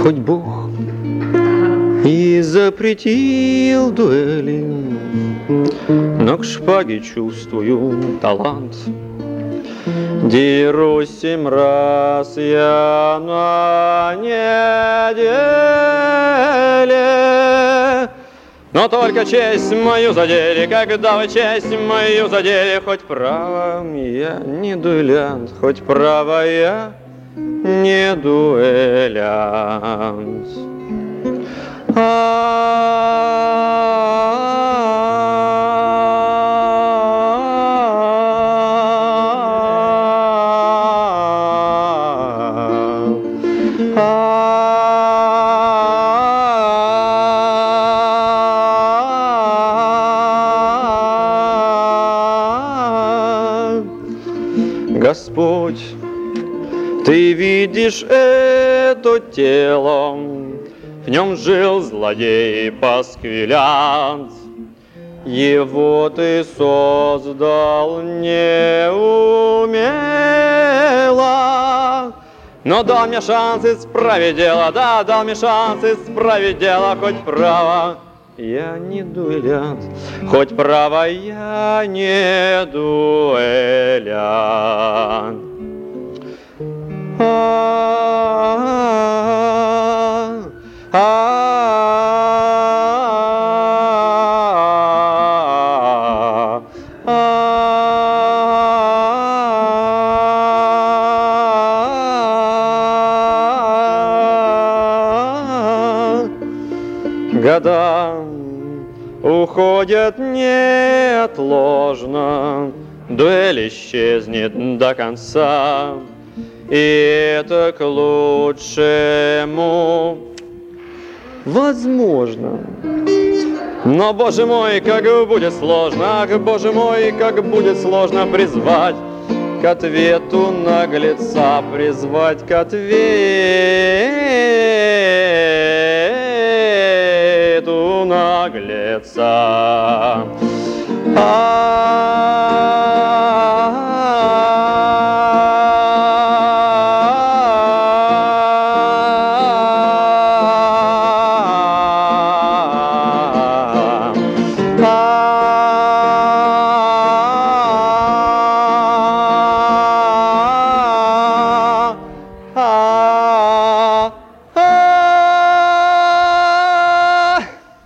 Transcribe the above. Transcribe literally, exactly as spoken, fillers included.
Хоть Бог и запретил дуэли, но к шпаге чувствую талант. Дерусь семь раз я на неделе, но только честь мою задели, когда вы честь мою задели. Хоть право я не дуэлянт, хоть право я не дуэлянт. Господь, Ты видишь это тело, в нем жил злодей пасквилянт. Его Ты создал неумело, но дал мне шанс исправить дело, да, дал мне шанс исправить дело. Хоть право я не дуэлянт, хоть право я не дуэлянт. Года уходят неотложно, дуэль исчезнет до конца, и это к лучшему возможно. Но, Боже мой, как будет сложно, ах, Боже мой, как будет сложно призвать к ответу наглеца, призвать к ответу наглеца. Ah